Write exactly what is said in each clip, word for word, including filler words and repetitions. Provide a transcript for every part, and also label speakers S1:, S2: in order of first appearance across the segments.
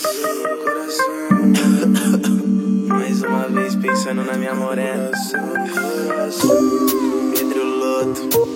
S1: Mais uma vez pensando na minha morena. Pedro Loto.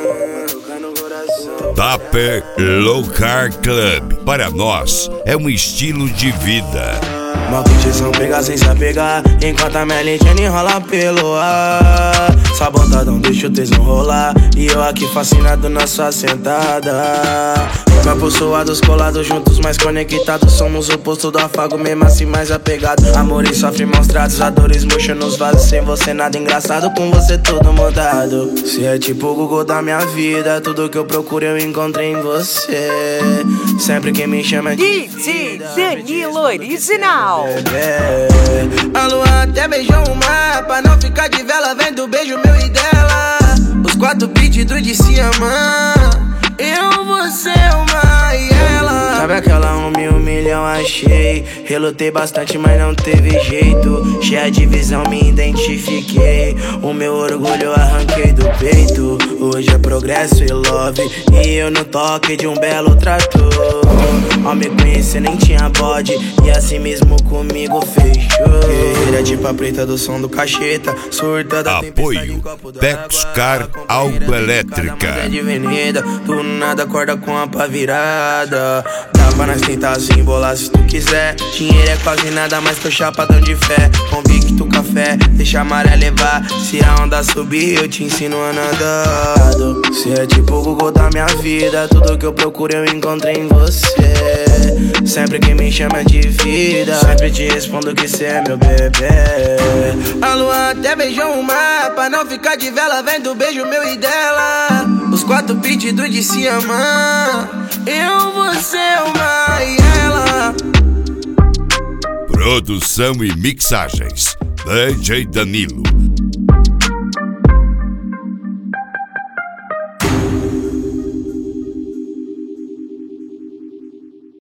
S2: Dapper Low Car Club. Para nós é um estilo de vida.
S1: Uma curtição pegar sem se apegar, enquanto a Melindiana enrola pelo ar. Sabotadão deixa o tesão rolar, e eu aqui fascinado na sua sentada. Campos suados, colados juntos, mais conectados. Somos o oposto do afago, mesmo assim mais apegado. Amor e sofre mostrados, a dores murcha nos vasos. Sem você nada engraçado, com você tudo mudado. Cê é tipo o Google da minha vida, tudo que eu procuro eu encontrei em você. Sempre que me chama de
S3: D J Danilo Original.
S1: Bebê. A lua até beijou o mar, pra não ficar de vela, vendo o beijo meu e dela. Os quatro pedidos de se amar, eu, você, uma e ela. Sabe aquela um mil, um milhão achei. Relutei bastante, mas não teve jeito. Cheia de visão, me identifiquei. O meu orgulho eu arranquei do peito. Hoje é progresso e love, e eu no toque de um belo trator. Ao me conhecer nem tinha bode, e assim mesmo comigo fechou. Guerreira de pá preta do som do cacheta, surta da tempestade em copo do
S2: Texcar Autoelétrica.
S1: De avenida, do nada acorda com a pá virada. Dá pra nós tentar se embolar se tu quiser. Dinheiro é quase nada, mas tô chapadão de fé. Convicto café, deixa a maré levar. Se a onda subir, eu te ensino a nadar. Cê é tipo o Google da minha vida, tudo que eu procuro eu encontrei em você. Sempre que me chama de vida, sempre te respondo que cê é meu bebê. A lua até beijou o mar, pra não ficar de vela, vendo o beijo meu e dela. Os quatro pedidos de se amar, eu, você, uma e ela.
S2: Produção e mixagens D J Danilo.